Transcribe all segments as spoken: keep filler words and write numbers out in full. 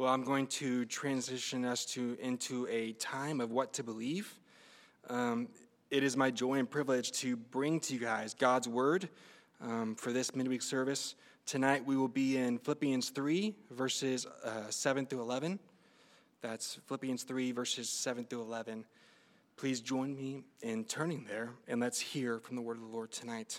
Well, I'm going to transition us to into a time of what to believe. Um, it is my joy and privilege to bring to you guys God's Word um, for this midweek service. Tonight we will be in Philippians three, verses uh, seven through eleven. That's Philippians three, verses seven through eleven. Please join me in turning there, and let's hear from the Word of the Lord tonight.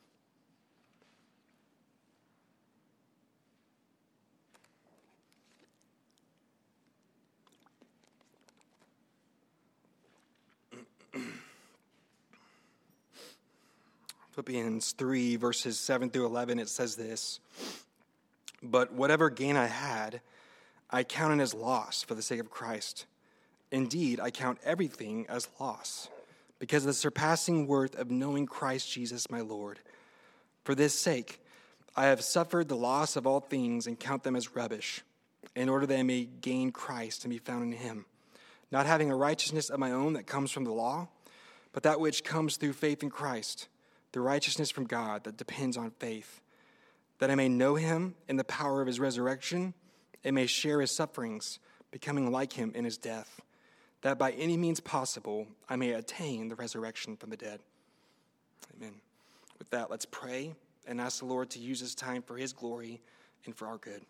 Philippians three, verses seven through eleven, it says this: "But whatever gain I had, I counted as loss for the sake of Christ. Indeed, I count everything as loss, because of the surpassing worth of knowing Christ Jesus my Lord. For this sake, I have suffered the loss of all things and count them as rubbish, in order that I may gain Christ and be found in him, not having a righteousness of my own that comes from the law, but that which comes through faith in Christ, the righteousness from God that depends on faith, that I may know him in the power of his resurrection and may share his sufferings, becoming like him in his death, that by any means possible I may attain the resurrection from the dead." Amen. With that, let's pray and ask the Lord to use this time for his glory and for our good.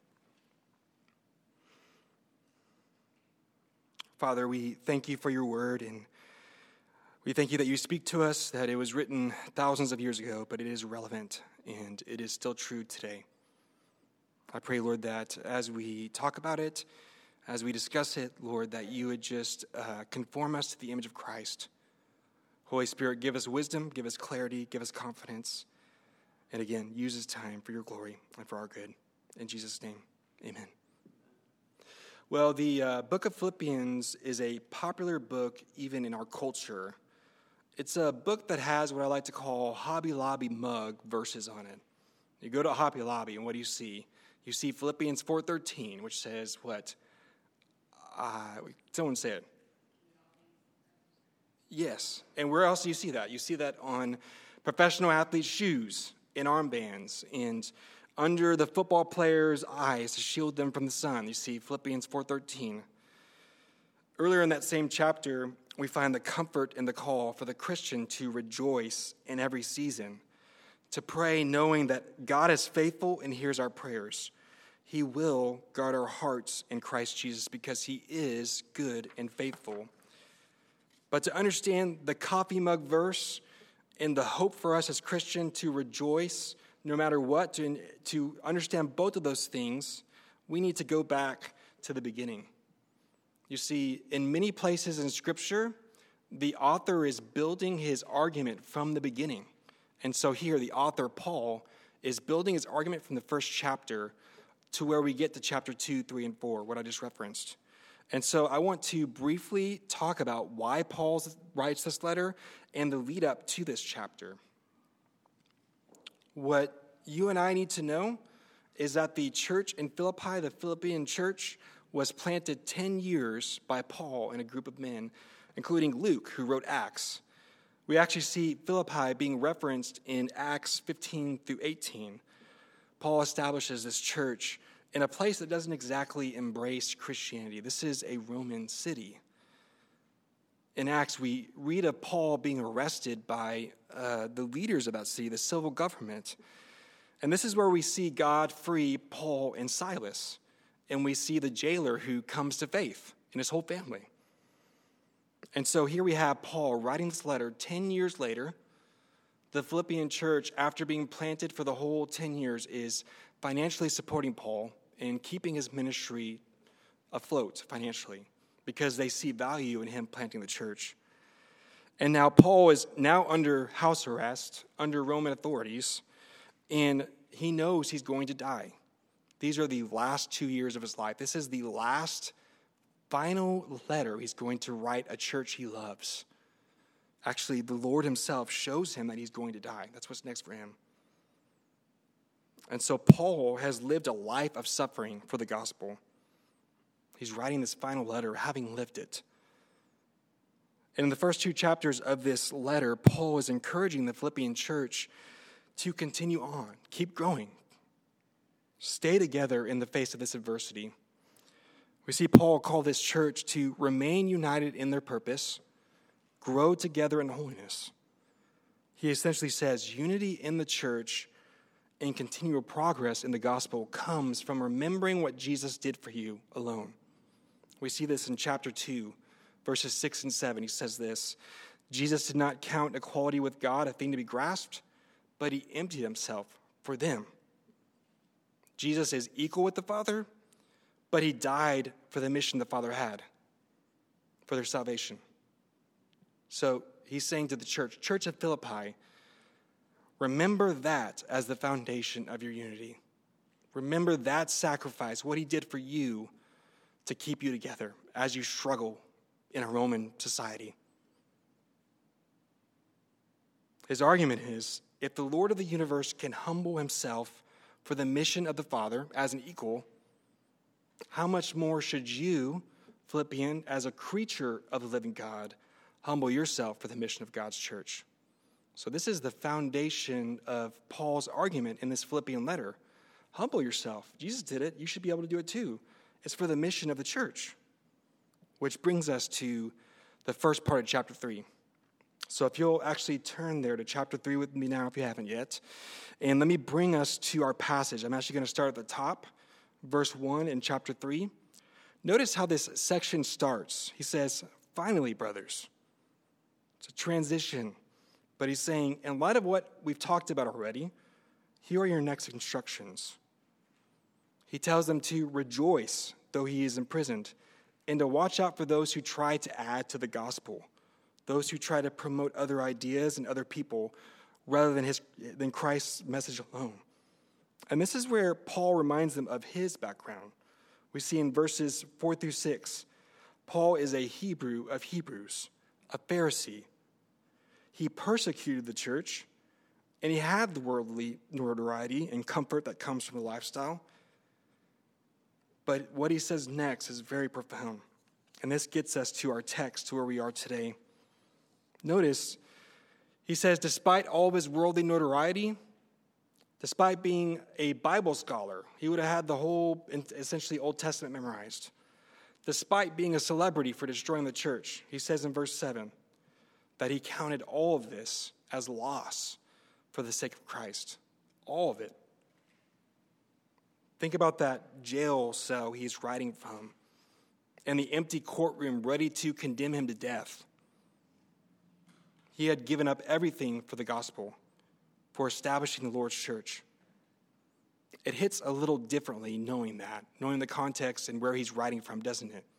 Father, we thank you for your word, and we thank you that you speak to us, that it was written thousands of years ago, but it is relevant and it is still true today. I pray, Lord, that as we talk about it, as we discuss it, Lord, that you would just uh, conform us to the image of Christ. Holy Spirit, give us wisdom, give us clarity, give us confidence, and again, use this time for your glory and for our good. In Jesus' name, amen. Well, the uh, book of Philippians is a popular book even in our culture. It's a book that has what I like to call Hobby Lobby mug verses on it. You go to Hobby Lobby, and what do you see? You see Philippians four thirteen, which says what? Uh, someone say it. Yes. And where else do you see that? You see that on professional athletes' shoes, in armbands, and under the football players' eyes to shield them from the sun. You see Philippians four thirteen. Earlier in that same chapter, we find the comfort and the call for the Christian to rejoice in every season, to pray knowing that God is faithful and hears our prayers. He will guard our hearts in Christ Jesus because he is good and faithful. But to understand the coffee mug verse and the hope for us as Christians to rejoice no matter what, to, to understand both of those things, we need to go back to the beginning. You see, in many places in Scripture, the author is building his argument from the beginning. And so here, the author, Paul, is building his argument from the first chapter to where we get to chapter two, three, and four, what I just referenced. And so I want to briefly talk about why Paul writes this letter and the lead up to this chapter. What you and I need to know is that the church in Philippi, the Philippian church, was planted ten years by Paul and a group of men, including Luke, who wrote Acts. We actually see Philippi being referenced in Acts fifteen through eighteen. Paul establishes this church in a place that doesn't exactly embrace Christianity. This is a Roman city. In Acts, we read of Paul being arrested by uh, the leaders of that city, the civil government. And this is where we see God free Paul and Silas. And we see the jailer who comes to faith and his whole family. And so here we have Paul writing this letter ten years later. The Philippian church, after being planted for the whole ten years, is financially supporting Paul and keeping his ministry afloat financially because they see value in him planting the church. And now Paul is now under house arrest, under Roman authorities, and he knows he's going to die. These are the last two years of his life. This is the last final letter he's going to write a church he loves. Actually, the Lord himself shows him that he's going to die. That's what's next for him. And so Paul has lived a life of suffering for the gospel. He's writing this final letter, having lived it. And in the first two chapters of this letter, Paul is encouraging the Philippian church to continue on, keep growing, stay together in the face of this adversity. We see Paul call this church to remain united in their purpose, grow together in holiness. He essentially says unity in the church and continual progress in the gospel comes from remembering what Jesus did for you alone. We see this in chapter two, verses six and seven. He says this, Jesus did not count equality with God a thing to be grasped, but he emptied himself for them. Jesus is equal with the Father, but he died for the mission the Father had, for their salvation. So he's saying to the church, Church of Philippi, remember that as the foundation of your unity. Remember that sacrifice, what he did for you to keep you together as you struggle in a Roman society. His argument is, if the Lord of the universe can humble himself for the mission of the Father as an equal, how much more should you, Philippian, as a creature of the living God, humble yourself for the mission of God's church? So this is the foundation of Paul's argument in this Philippian letter. Humble yourself. Jesus did it. You should be able to do it too. It's for the mission of the church. Which brings us to the first part of chapter three. So if you'll actually turn there to chapter three with me now if you haven't yet. And let me bring us to our passage. I'm actually going to start at the top, verse one in chapter three. Notice how this section starts. He says, finally, brothers. It's a transition. But he's saying, in light of what we've talked about already, here are your next instructions. He tells them to rejoice, though he is imprisoned, and to watch out for those who try to add to the gospel, those who try to promote other ideas and other people rather than his than Christ's message alone. And this is where Paul reminds them of his background. We see in verses four through six, Paul is a Hebrew of Hebrews, a Pharisee. He persecuted the church, and he had the worldly notoriety and comfort that comes from the lifestyle. But what he says next is very profound. And this gets us to our text, to where we are today. Notice, he says, despite all of his worldly notoriety, despite being a Bible scholar, he would have had the whole, essentially, Old Testament memorized. Despite being a celebrity for destroying the church, he says in verse seven, that he counted all of this as loss for the sake of Christ. All of it. Think about that jail cell he's writing from and the empty courtroom ready to condemn him to death. He had given up everything for the gospel, for establishing the Lord's church. It hits a little differently knowing that, knowing the context and where he's writing from, doesn't it?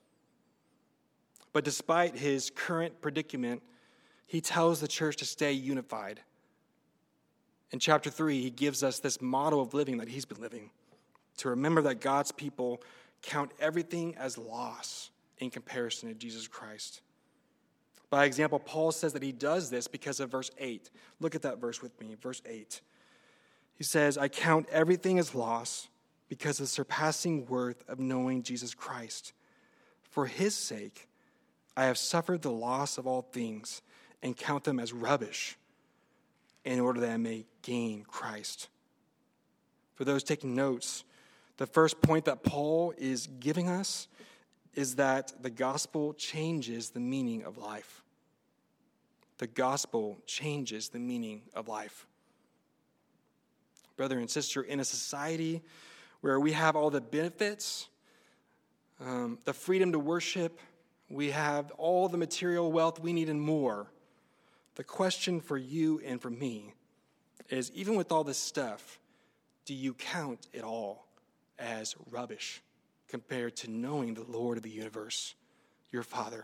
But despite his current predicament, he tells the church to stay unified. In chapter three, he gives us this model of living that he's been living, to remember that God's people count everything as loss in comparison to Jesus Christ. By example, Paul says that he does this because of verse eight. Look at that verse with me, verse eight. He says, I count everything as loss because of the surpassing worth of knowing Jesus Christ. For his sake, I have suffered the loss of all things and count them as rubbish in order that I may gain Christ. For those taking notes, the first point that Paul is giving us is that the gospel changes the meaning of life. The gospel changes the meaning of life. Brother and sister, in a society where we have all the benefits, um, the freedom to worship, we have all the material wealth we need and more, the question for you and for me is, even with all this stuff, do you count it all as rubbish compared to knowing the Lord of the universe, your Father?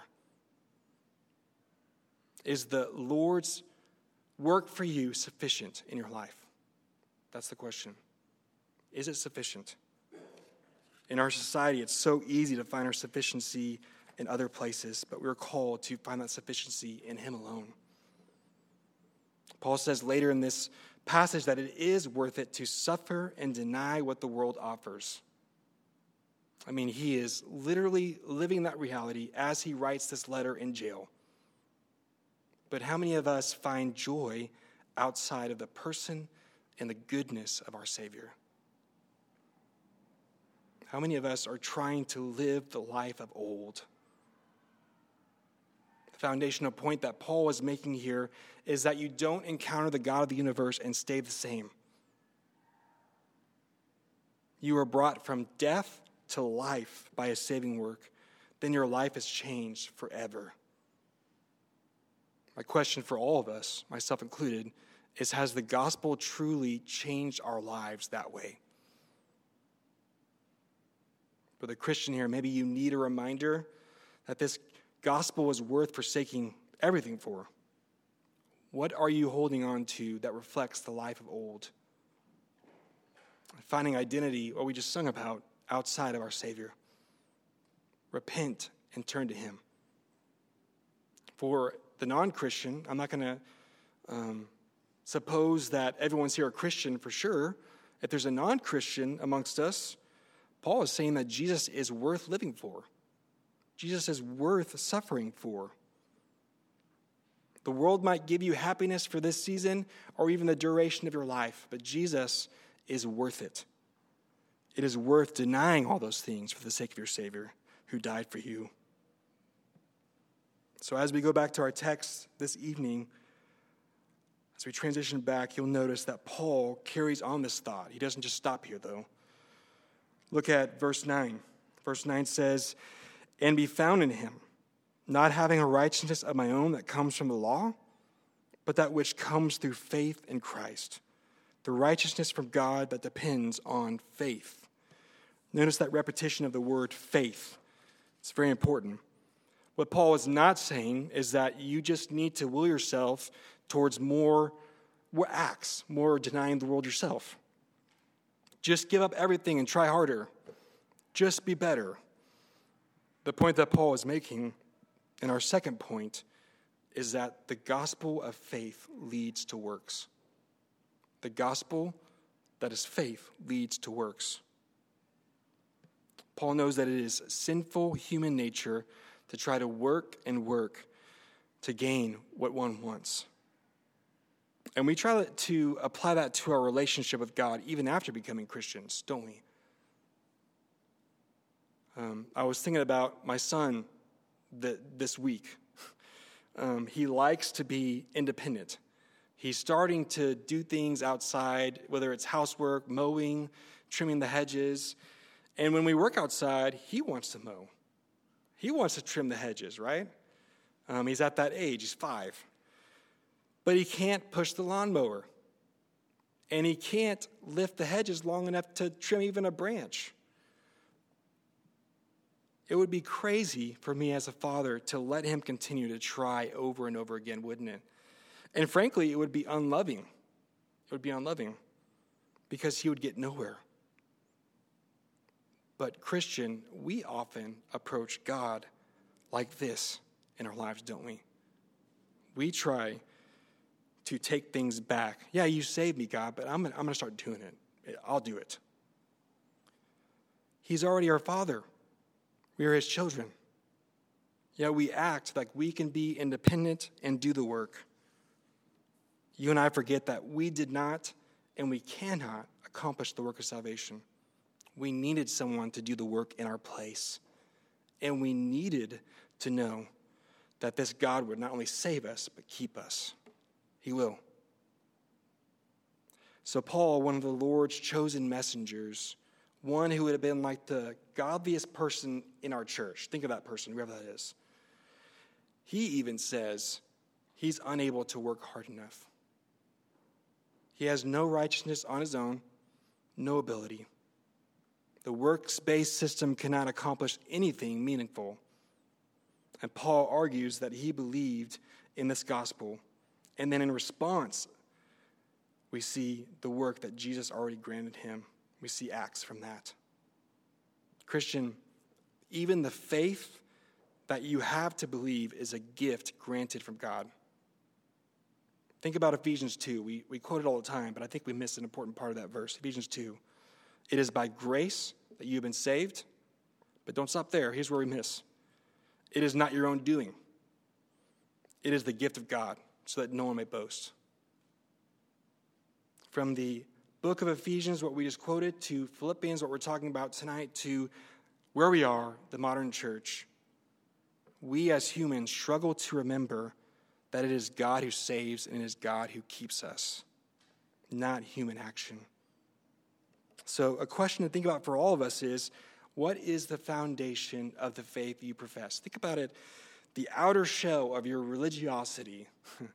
Is the Lord's work for you sufficient in your life? That's the question. Is it sufficient? In our society, it's so easy to find our sufficiency in other places, but we're called to find that sufficiency in him alone. Paul says later in this passage that it is worth it to suffer and deny what the world offers. I mean, he is literally living that reality as he writes this letter in jail. But how many of us find joy outside of the person and the goodness of our Savior? How many of us are trying to live the life of old? The foundational point that Paul is making here is that you don't encounter the God of the universe and stay the same. You are brought from death to life by his saving work. Then your life is changed forever. My question for all of us, myself included, is has the gospel truly changed our lives that way? For the Christian here, maybe you need a reminder that this gospel is worth forsaking everything for. What are you holding on to that reflects the life of old? Finding identity, what we just sung about, outside of our Savior. Repent and turn to him. For the non-Christian, I'm not going to um, suppose that everyone's here a Christian for sure. If there's a non-Christian amongst us, Paul is saying that Jesus is worth living for. Jesus is worth suffering for. The world might give you happiness for this season or even the duration of your life, but Jesus is worth it. It is worth denying all those things for the sake of your Savior who died for you. So as we go back to our text this evening, as we transition back, you'll notice that Paul carries on this thought. He doesn't just stop here, though. Look at verse nine. Verse nine says, "And be found in him, not having a righteousness of my own that comes from the law, but that which comes through faith in Christ, the righteousness from God that depends on faith." Notice that repetition of the word faith. It's very important. What Paul is not saying is that you just need to will yourself towards more, more acts, more denying the world yourself. Just give up everything and try harder. Just be better. The point that Paul is making, and our second point, is that the gospel of faith leads to works. The gospel that is faith leads to works. Paul knows that it is sinful human nature to try to work and work to gain what one wants. And we try to apply that to our relationship with God even after becoming Christians, don't we? Um, I was thinking about my son the, this week. Um, he likes to be independent. He's starting to do things outside, whether it's housework, mowing, trimming the hedges. And when we work outside, he wants to mow. He wants to trim the hedges, right? Um, he's at that age. He's five. But he can't push the lawnmower. And he can't lift the hedges long enough to trim even a branch. It would be crazy for me as a father to let him continue to try over and over again, wouldn't it? And frankly, it would be unloving. It would be unloving because he would get nowhere. But Christian, we often approach God like this in our lives, don't we? We try to take things back. Yeah, you saved me, God, but I'm, I'm going to start doing it. I'll do it. He's already our Father. We are his children. Yet we act like we can be independent and do the work. You and I forget that we did not and we cannot accomplish the work of salvation. We needed someone to do the work in our place. And we needed to know that this God would not only save us, but keep us. He will. So Paul, one of the Lord's chosen messengers, one who would have been like the godliest person in our church. Think of that person, whoever that is. He even says he's unable to work hard enough. He has no righteousness on his own, no ability. The works-based system cannot accomplish anything meaningful. And Paul argues that he believed in this gospel. And then in response, we see the work that Jesus already granted him. We see acts from that. Christian, even the faith that you have to believe is a gift granted from God. Think about Ephesians two. We, we quote it all the time, but I think we missed an important part of that verse. Ephesians two. It is by grace that you have been saved. But don't stop there. Here's where we miss. It is not your own doing. It is the gift of God, so that no one may boast. From the book of Ephesians, what we just quoted, to Philippians, what we're talking about tonight, to where we are, the modern church, we as humans struggle to remember that it is God who saves and it is God who keeps us, not human action. So a question to think about for all of us is, what is the foundation of the faith you profess? Think about it, the outer shell of your religiosity.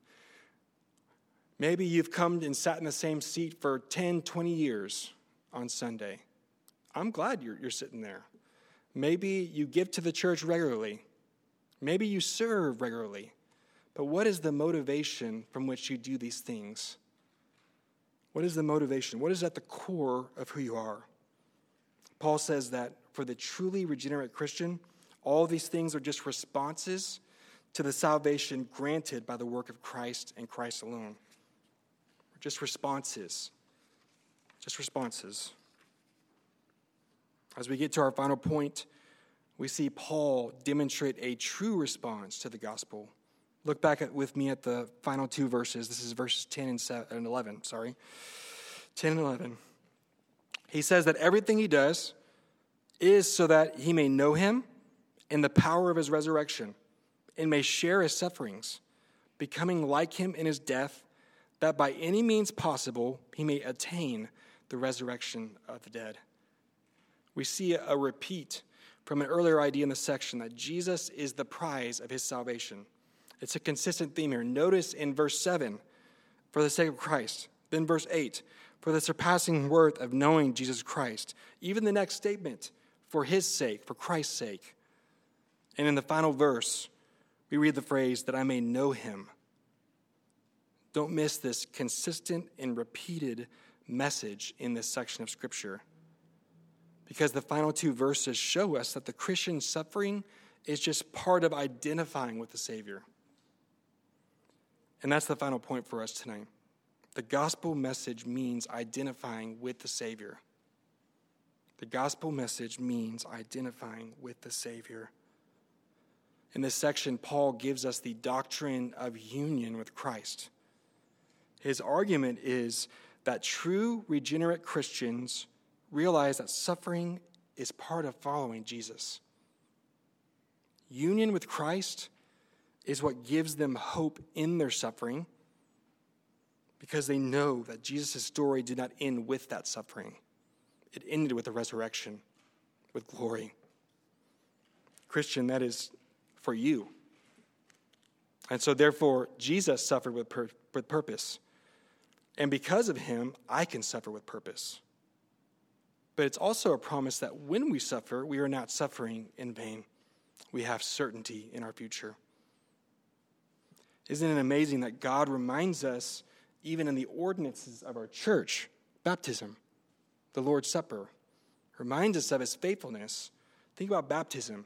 Maybe you've come and sat in the same seat for ten, twenty years on Sunday. I'm glad you're, you're sitting there. Maybe you give to the church regularly. Maybe you serve regularly. But what is the motivation from which you do these things? What is the motivation? What is at the core of who you are? Paul says that for the truly regenerate Christian, all these things are just responses to the salvation granted by the work of Christ and Christ alone. Just responses. Just responses. As we get to our final point, we see Paul demonstrate a true response to the gospel. Look back at, with me at the final two verses. This is verses ten and eleven, sorry. ten and eleven. He says that everything he does is so that he may know him in the power of his resurrection and may share his sufferings, becoming like him in his death, that by any means possible he may attain the resurrection of the dead. We see a repeat from an earlier idea in the section that Jesus is the prize of his salvation. It's a consistent theme here. Notice in verse seven, for the sake of Christ. Then verse eight, for the surpassing worth of knowing Jesus Christ. Even the next statement, for his sake, for Christ's sake. And in the final verse, we read the phrase, that I may know him. Don't miss this consistent and repeated message in this section of Scripture. Because the final two verses show us that the Christian suffering is just part of identifying with the Savior. And that's the final point for us tonight. The gospel message means identifying with the Savior. The gospel message means identifying with the Savior. In this section, Paul gives us the doctrine of union with Christ. His argument is that true regenerate Christians realize that suffering is part of following Jesus. Union with Christ is what gives them hope in their suffering, because they know that Jesus' story did not end with that suffering. It ended with the resurrection, with glory. Christian, that is for you. And so therefore, Jesus suffered with, pur- with purpose. And because of him, I can suffer with purpose. But it's also a promise that when we suffer, we are not suffering in vain. We have certainty in our future. Isn't it amazing that God reminds us, even in the ordinances of our church, baptism, the Lord's Supper, reminds us of his faithfulness. Think about baptism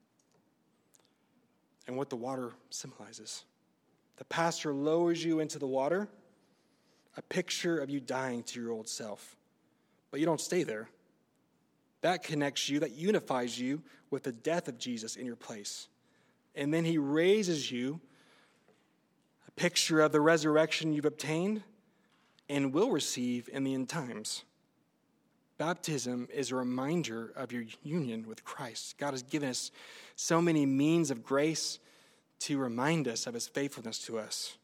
and what the water symbolizes. The pastor lowers you into the water, a picture of you dying to your old self. But you don't stay there. That connects you, that unifies you with the death of Jesus in your place. And then he raises you, a picture of the resurrection you've obtained and will receive in the end times. Baptism is a reminder of your union with Christ. God has given us so many means of grace to remind us of his faithfulness to us.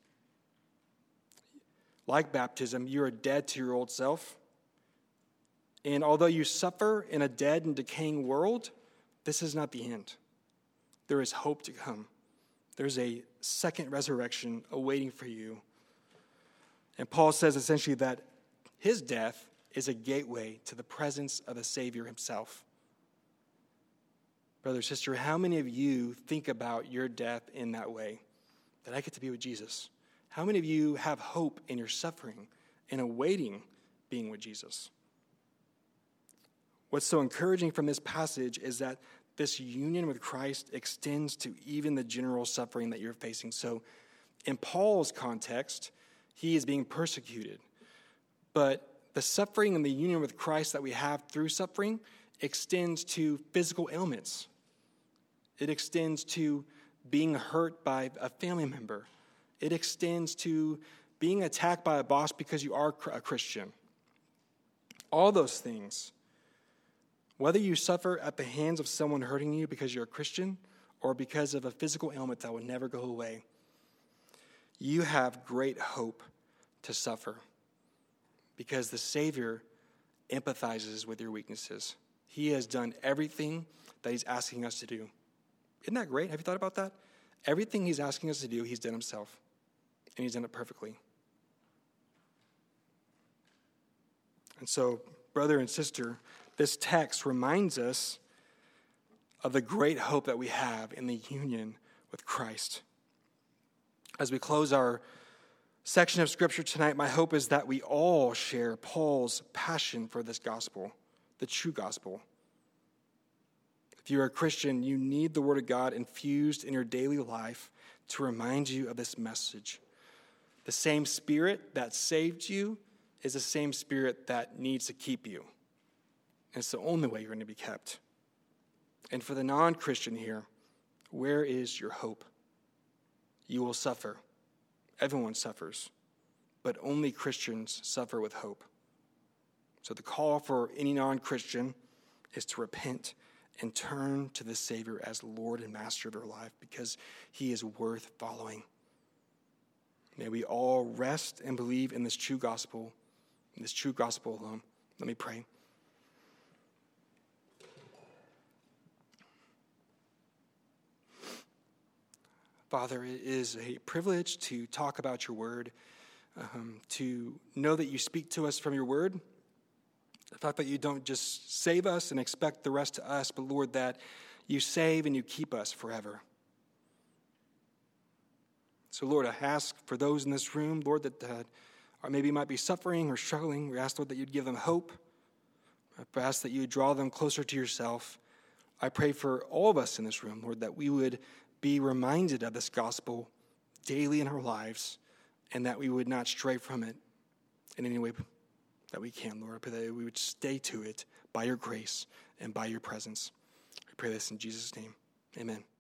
Like baptism, you are dead to your old self. And although you suffer in a dead and decaying world, this is not the end. There is hope to come. There's a second resurrection awaiting for you. And Paul says essentially that his death is a gateway to the presence of the Savior himself. Brother, sister, how many of you think about your death in that way? That I get to be with Jesus. How many of you have hope in your suffering and awaiting being with Jesus? What's so encouraging from this passage is that this union with Christ extends to even the general suffering that you're facing. So in Paul's context, he is being persecuted. But the suffering and the union with Christ that we have through suffering extends to physical ailments. It extends to being hurt by a family member. It extends to being attacked by a boss because you are a Christian. All those things, whether you suffer at the hands of someone hurting you because you're a Christian or because of a physical ailment that will never go away, you have great hope to suffer because the Savior empathizes with your weaknesses. He has done everything that he's asking us to do. Isn't that great? Have you thought about that? Everything he's asking us to do, he's done himself, and he's done it perfectly. And so, brother and sister, this text reminds us of the great hope that we have in the union with Christ. As we close our section of Scripture tonight, my hope is that we all share Paul's passion for this gospel, the true gospel. If you're a Christian, you need the Word of God infused in your daily life to remind you of this message. The same Spirit that saved you is the same Spirit that needs to keep you. And it's the only way you're going to be kept. And for the non-Christian here, where is your hope? You will suffer. Everyone suffers. But only Christians suffer with hope. So the call for any non-Christian is to repent and turn to the Savior as Lord and Master of their life because he is worth following. May we all rest and believe in this true gospel, in this true gospel alone. Let me pray. Father, it is a privilege to talk about your word, um, to know that you speak to us from your word. The fact that you don't just save us and expect the rest to us, but Lord, that you save and you keep us forever. So Lord, I ask for those in this room, Lord, that uh, or maybe might be suffering or struggling. We ask, Lord, that you'd give them hope. I ask that you would draw them closer to yourself. I pray for all of us in this room, Lord, that we would be reminded of this gospel daily in our lives and that we would not stray from it in any way that we can, Lord. I pray that we would stay to it by your grace and by your presence. I pray this in Jesus' name. Amen.